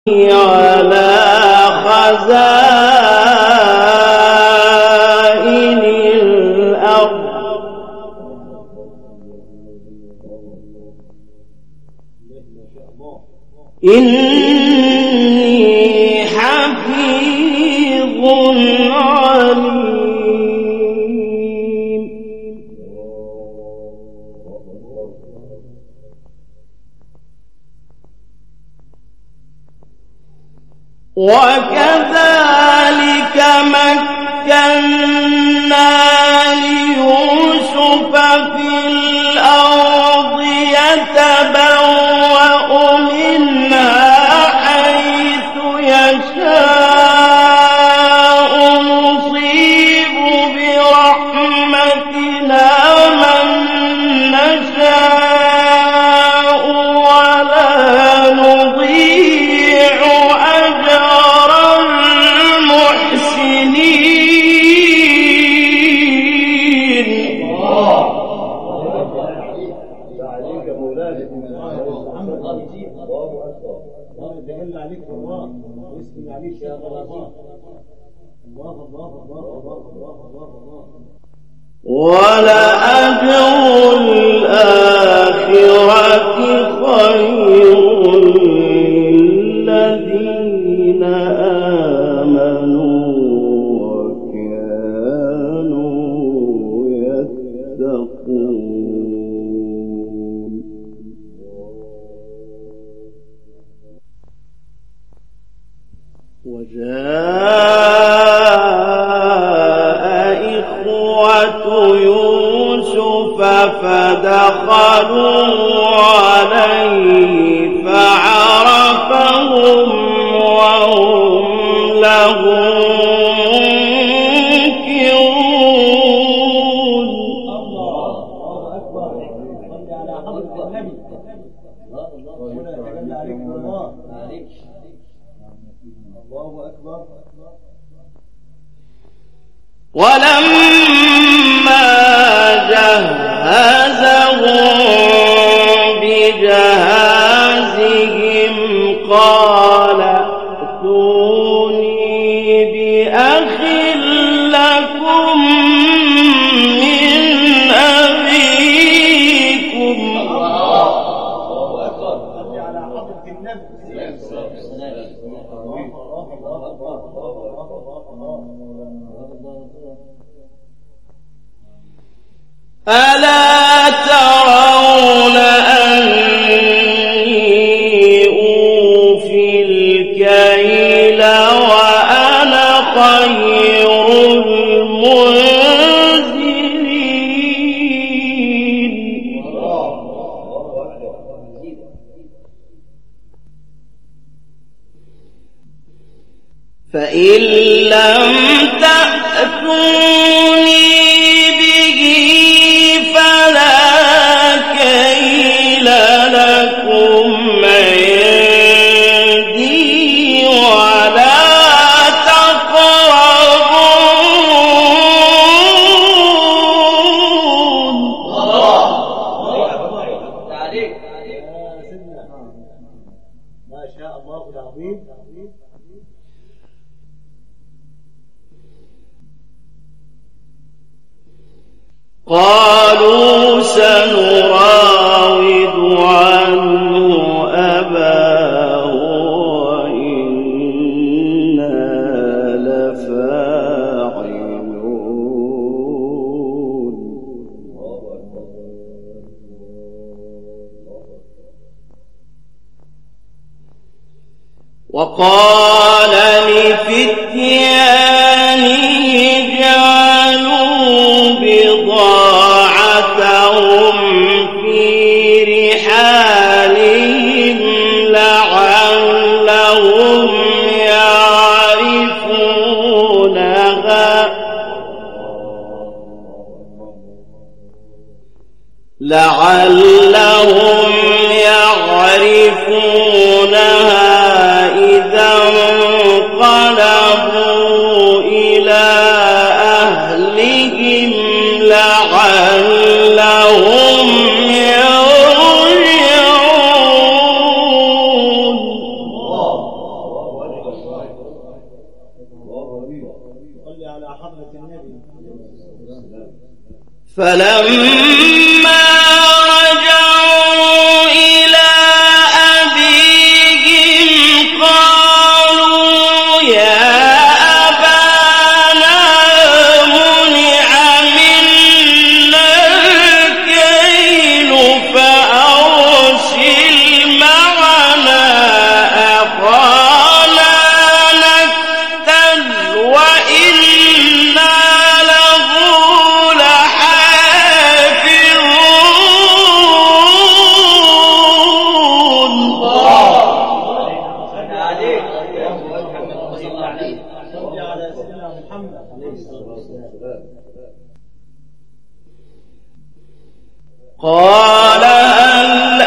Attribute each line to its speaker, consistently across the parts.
Speaker 1: على خزائن الأرض إني حفيظ عليم. وكذلك مكنا ليوسف في الأرض يتبوأ منها حيث يشاء نصيب برحمتنا من نشاء ولا نضيع أجر المحسنين. ولأجر الآخرة خير للذين آمنوا وكانوا يتقون. وجاء إخوة يوسف فدخلوا عليه فعرفهم وهم له منكرون. الله أكبر. صل على حضرة النبي. الله أكبر. ولما جهزهم بجهازهم قال ائتوني بأخ لكم من أبيكم. الله أكبر. صل على حضرة النبي. ألا ترون أني أوفي الكيل وأنا خير المنزلين. فإن لم تأتوني به فلا كيل لكم عندي ولا تقربون. ما شاء الله العظيم. قالوا سنراود عنه أباه وإنا لفاعلون. وقال لفتيانه جعلوا بضاعتهم في رحالهم لعلهم يعرفونها إذا انقلبوا إلى أهلهم لعلهم يرجعون.
Speaker 2: فلما رجعوا إلى أبيهم قالوا يا أبانا منع منا الكيل فأرسل معنا أخانا نكتل وإنا له قال هل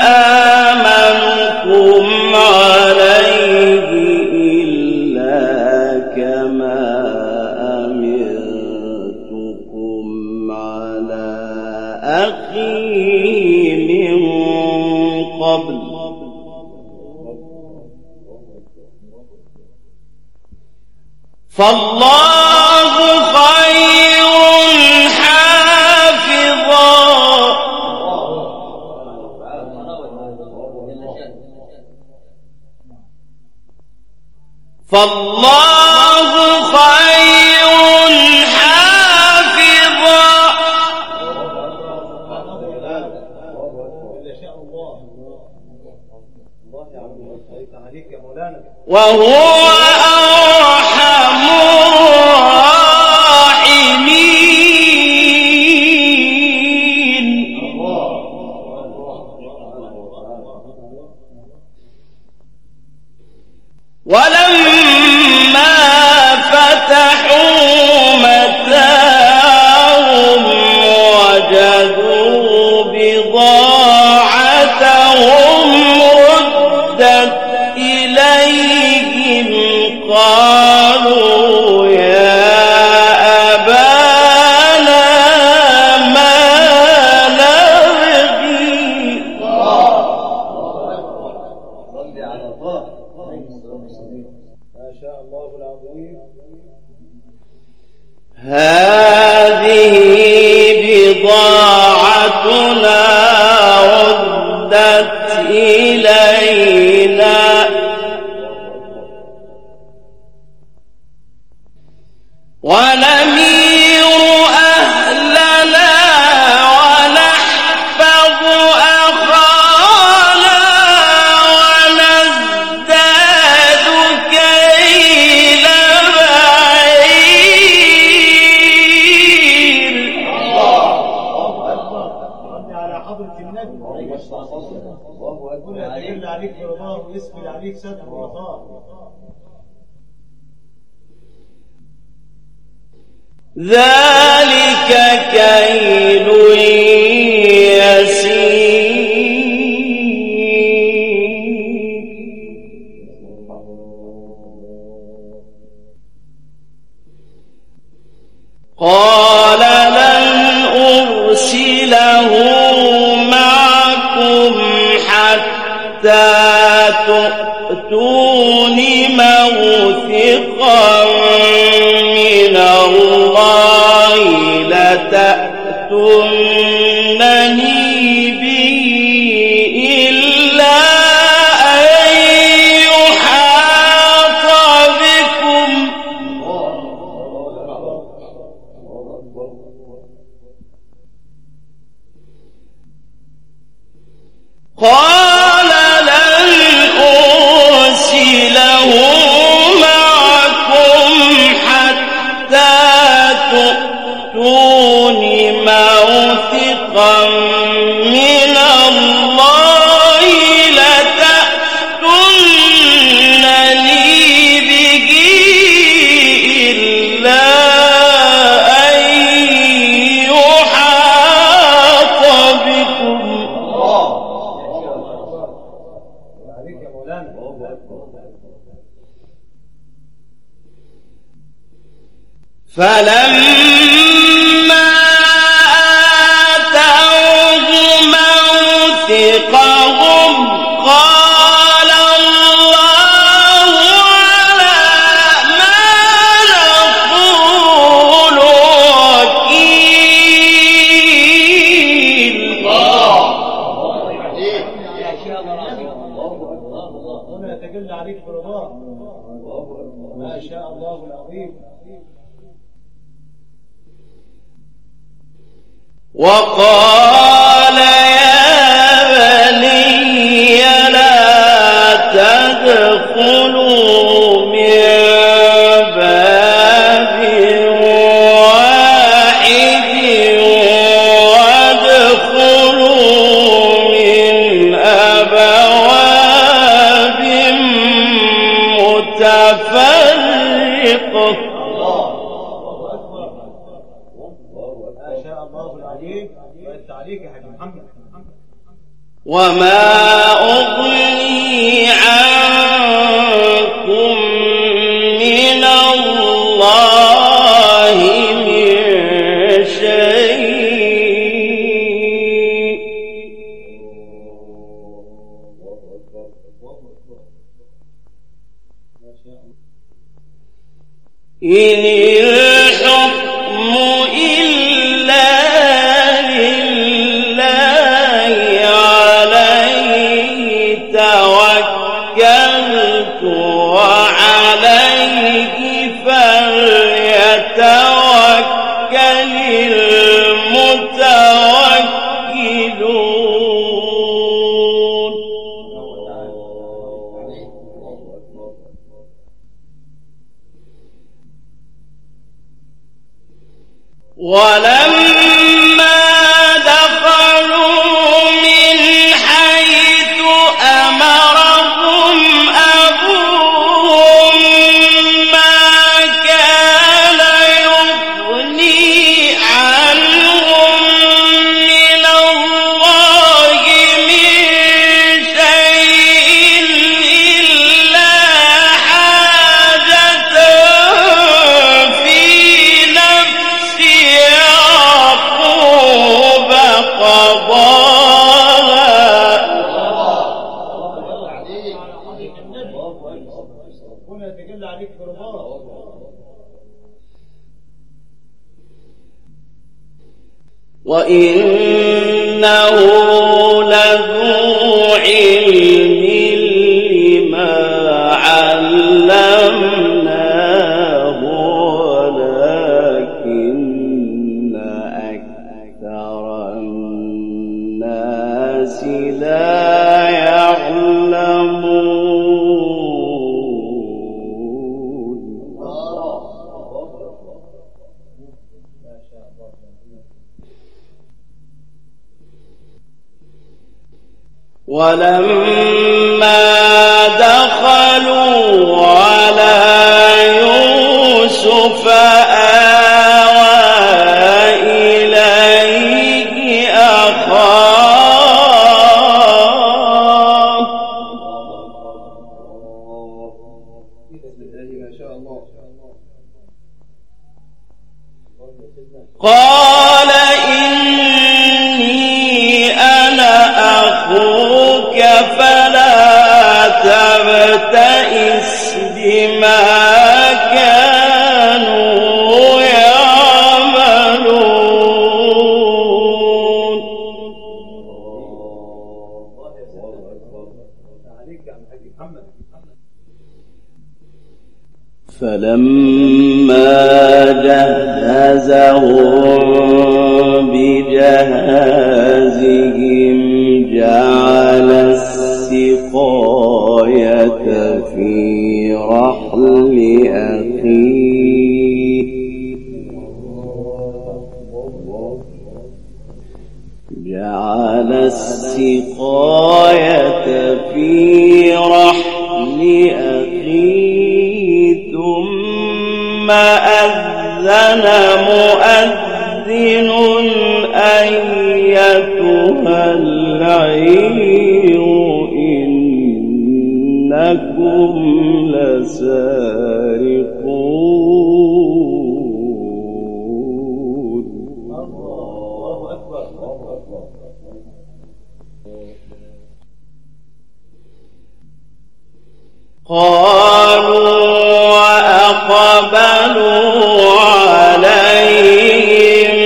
Speaker 2: آمنكم عليه إلا كما أمنتكم على أخيه من قبل فالله خير حافظا فالله خير حافظا وهو أرحم الراحمين ولما فتحوا متاعهم وجدوا بضاعتهم ردت إليهم قالوا يا أبانا ما نبغي
Speaker 1: ما شاء الله العظيم
Speaker 2: هذه بضاعتنا ردت إلينا ونمير أهلنا ونحفظ أخانا ونزداد كيل بعير
Speaker 1: على حضرة النبي الله أكبر يدل عليك برضاه ويسفل عليك ستر وغطاء
Speaker 2: ذلك كيل يسير قال لن أرسله معكم حتى تؤتون موثقا من الله لتأتونني به إلا أن يحاط بكم قال لن أرسله معكم حتى تؤتون موثقا من الله لتأتونني به إلا أن يحاط بكم فلما آتوه موثقهم قال الله على ما نقول
Speaker 1: برضاه. ما شاء الله العظيم.
Speaker 2: وقال يا بني لا تدخلوا من باب واحد وادخلوا من أبواب متفرقة. وما أغني عنكم من الله من شيء إن الحكم إلا توكلت وعليه فليتوكل المتوكلون. ولما دخلوا من حيث أمرهم أبوهم ما كان يغني عنهم من الله من شيء إلا حاجة في نفس يعقوب قضاها. وإنه لذو علم لما علمناه ولكن أكثر الناس لا يعلمون. ولما دخلوا على يوسف آوى إليه أخاه. قال إني أنا أخوك فلا تبتئس بما كانوا يعملون. فلما جهزهم بجهازهم جعل السقاية في رحل أخيه ثم أذن مؤذن أيتها العير إنكم لسارقون.
Speaker 1: الله أكبر.
Speaker 2: قالوا وأقبلوا عليهم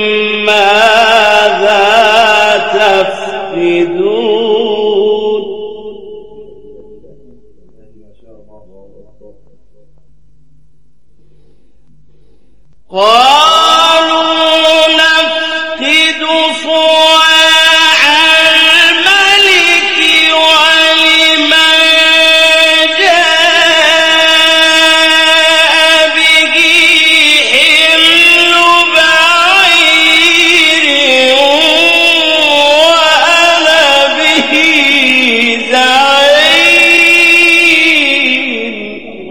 Speaker 2: ماذا تفقدون. قالوا نفقد صواع الملك ولمن جاء به حمل بعير وأنا به زعيم.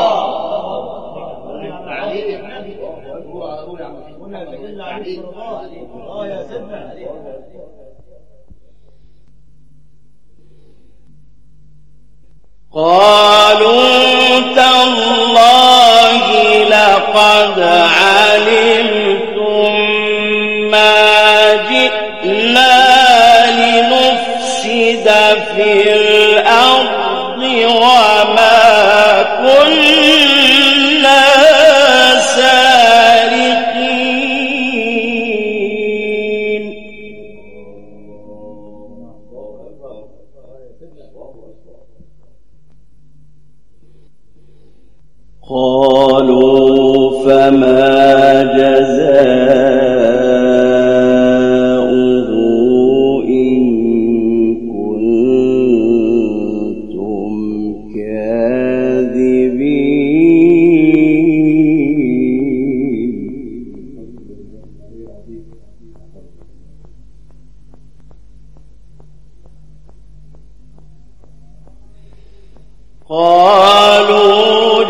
Speaker 2: قالوا تالله لقد علمتم ما جئنا لنفسد في الأرض وما كنا سارقين. قالوا فما جزاؤه إن كنتم كاذبين. قالوا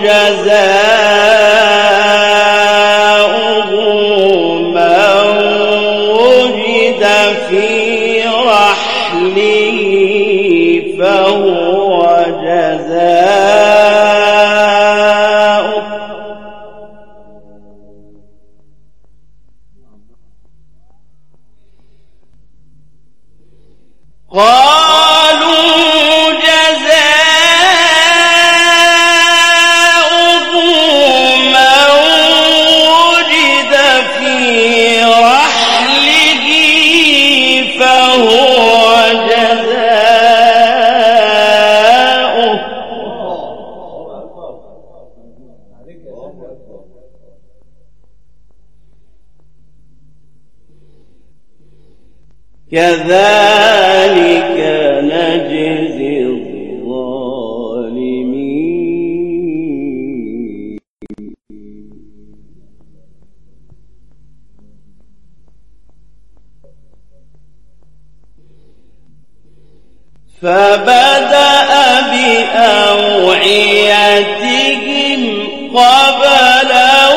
Speaker 2: جزاؤه من وجد في رحله فهو جزاؤه. قالوا جزاؤه من وجد في رحله فهو جزاؤه. كذلك نجزي الظالمين. فبدأ بأوعيتهم قبل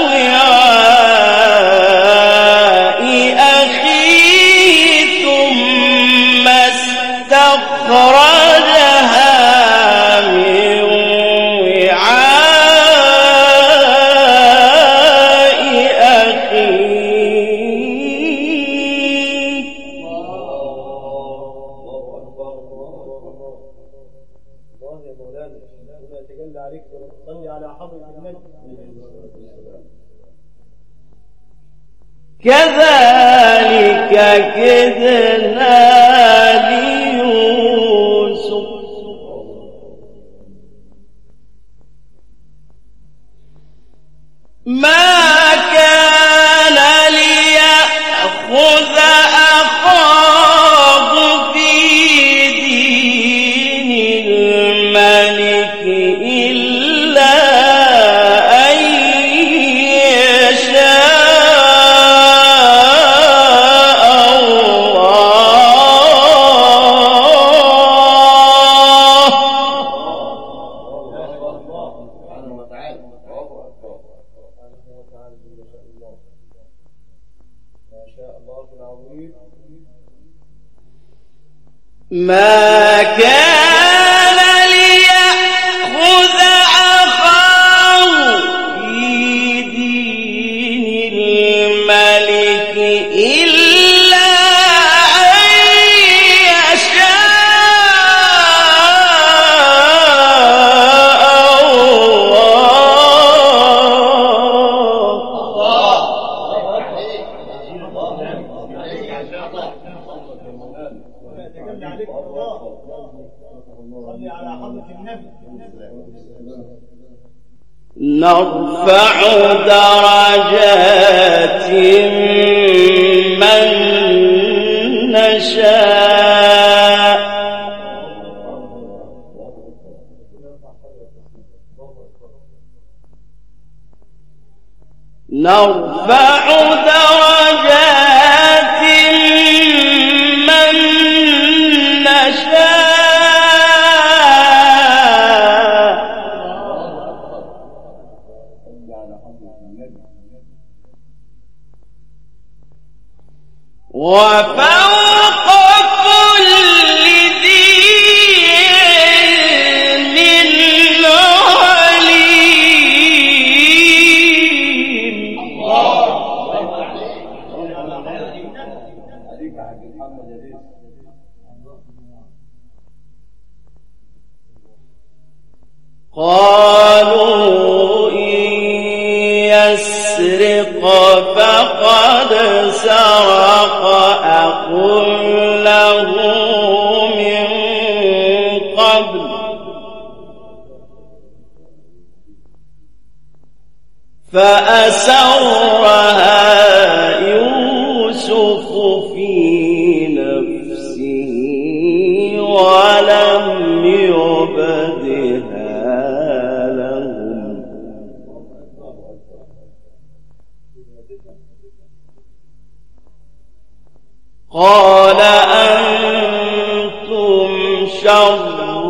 Speaker 2: وعاء أخيه ثم استخرجها من وعاء أخيه.
Speaker 1: صلي على حضرة النبي.
Speaker 2: كذلك كدنا ليوسف ما كان ليأخذ أخاه في دين الملك إلا أن يشاء الله. ما كان ليأخذ أخاه في دين الملك إلا أن يشاء
Speaker 1: يتجلى عليك الله. صلي على حضرة النبي.
Speaker 2: نرفع درجات من نشاء نرفع درجات من نشاء وفوق كل ذي علم عليم. قالوا إن يسرق فقد سرق أخ له من قبل فأسرها يوسف في نفسه ولم يبدها لهم قال أنتم شر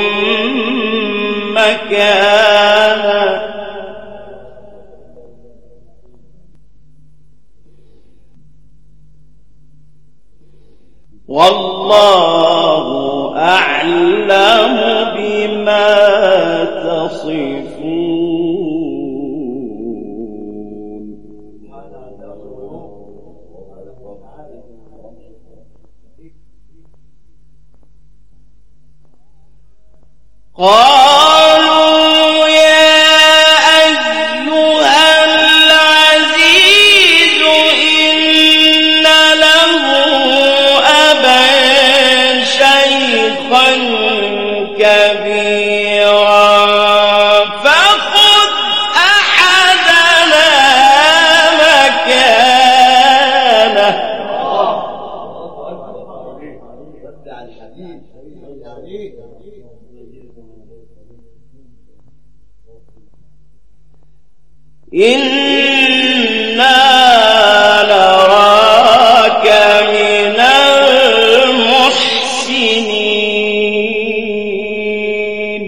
Speaker 2: مكانا والله أعلم بما تصفون. قالوا يا أيها العزيز إن له أبا شيخا كبيرا فخذ أحدنا مكانه. إنا نراك من المحسنين.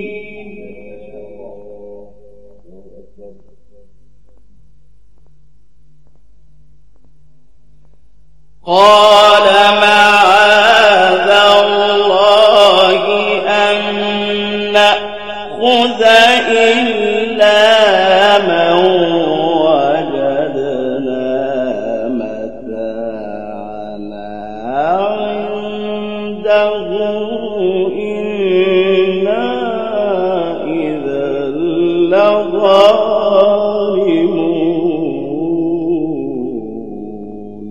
Speaker 2: قال معاذ الله أن نأخذ إلا من وجدنا متاعنا عنده إنا إذا لظالمون.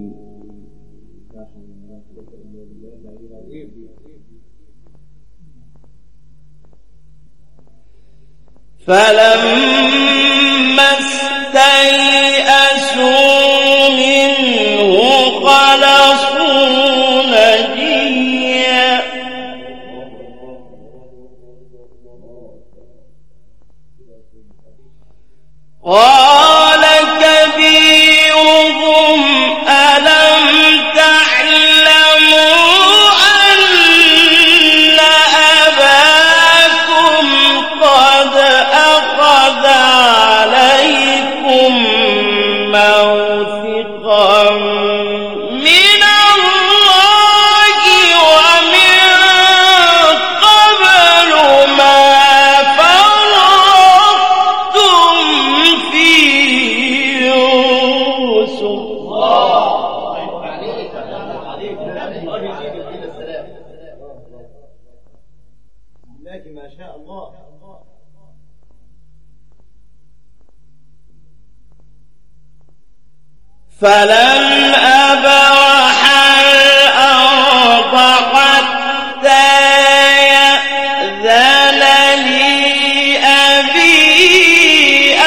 Speaker 2: فلما استيئسوا منه خلصوا نجيا قال كبيرهم ألم تعلموا أن أباكم قد أخذ عليكم موثقا من الله ومن قبل ما فرطتم في يوسف.
Speaker 1: لكن ما شاء الله.
Speaker 2: فلن أبرح الأرض حتى يأذن لي أبي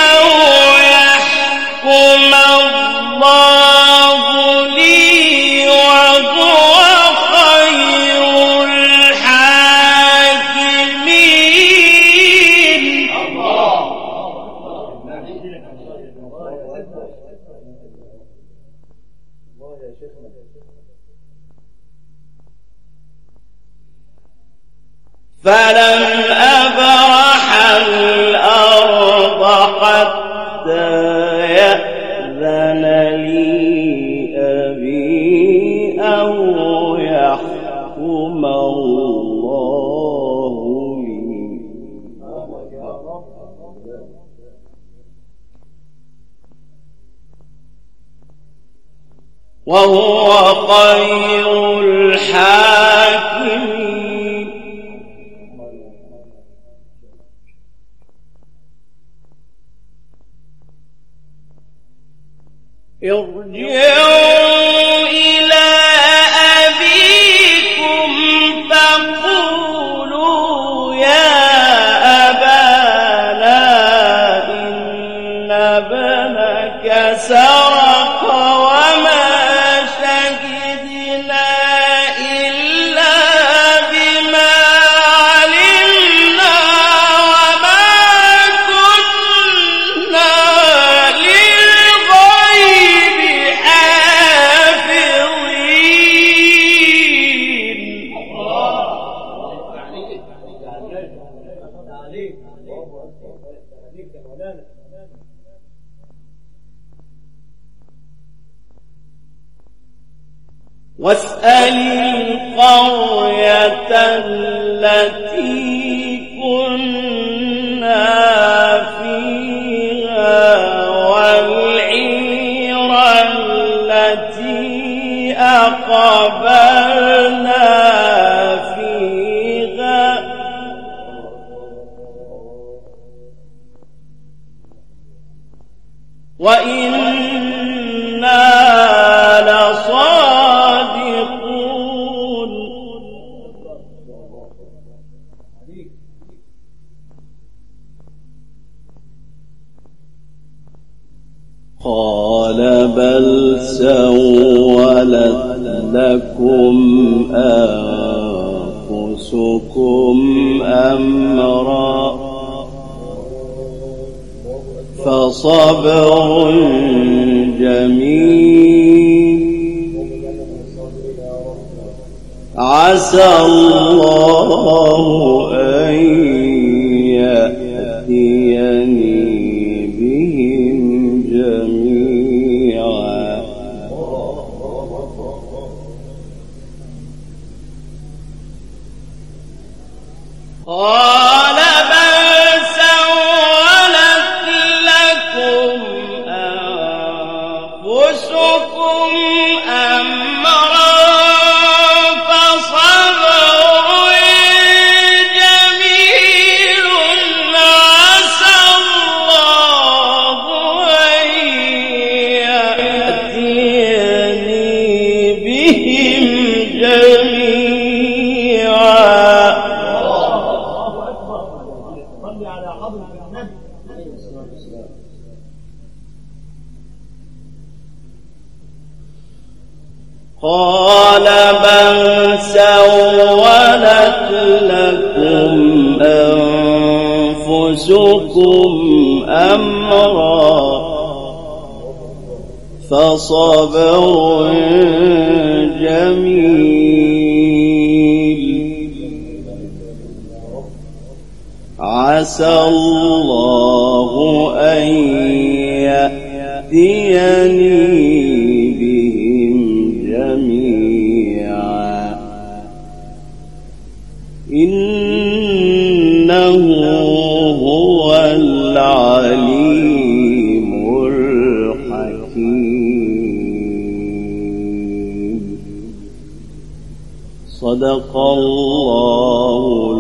Speaker 2: فلن أبرح الأرض حتى يأذن لي أبي أو يحكم الله لي. وهو خير الحاكمين. ارجعوا إلى أبيكم فقولوا يا أبانا إن ابنك سرق وما شهدنا إلا بما علمنا وما كنا واسأل القرية التي كنا فيها والعير التي أقبلنا فيها وإنا لصادقون. قال بل سولت لكم أنفسكم أمرا فصبر جميل عسى الله أن يأتيني بهم جميعا. قال بل سولت لكم أنفسكم أمرا فصبر جميل عسى الله أن يأتيني بهم جميعا. قال بل سولت لكم أنفسكم أمرا فصبر جميل عسى الله أن يأتيني بهم جميعا إنه هو العليم الحكيم. صدق الله